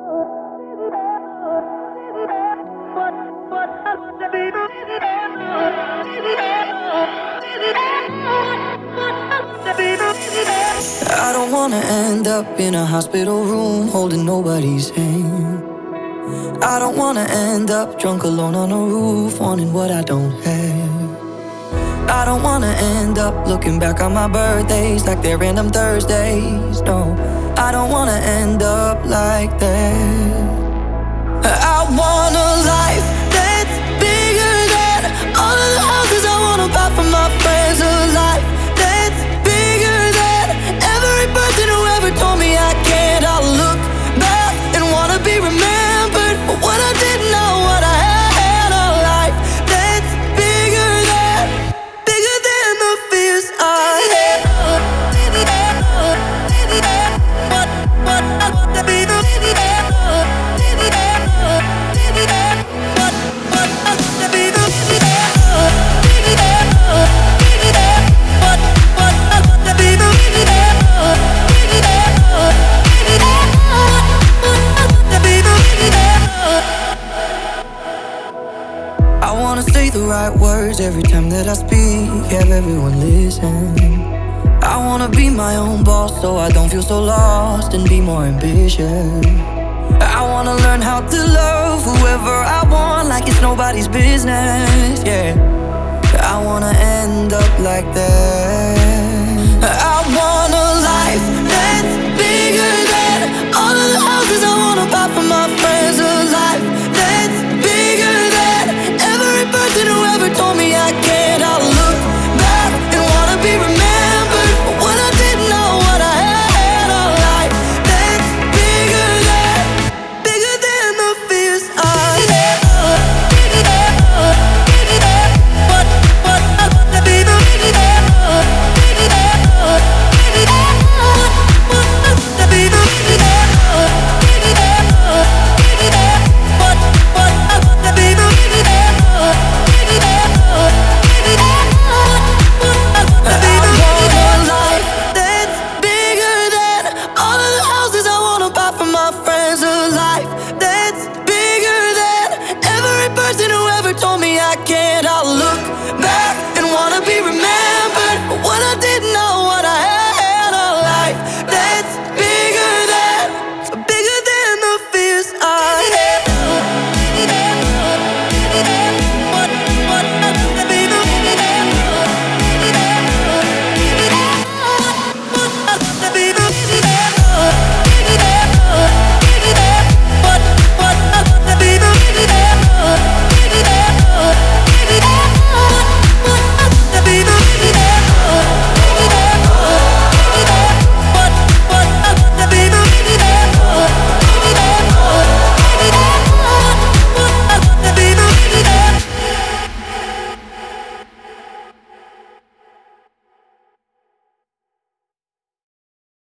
I don't wanna end up in a hospital room holding nobody's hand. I don't wanna end up drunk alone on a roof wanting what I don't have. I don't wanna end up looking back on my birthdays like they're random Thursdays. No, I don't wanna end up like that. I want a life that's bigger than all of the houses I wanna buy for my friends. A life that's bigger than every person who ever told me I can't. I'll look back and wanna be remembered for what I did, not what I had. A life that's bigger than the fears I had. What I want to be the I wanna say the right words every time that I speak, have everyone listen. I wanna be my own boss so I don't feel so lost and be more ambitious. I wanna learn how to love whoever I want like it's nobody's business, yeah. I wanna end up like that.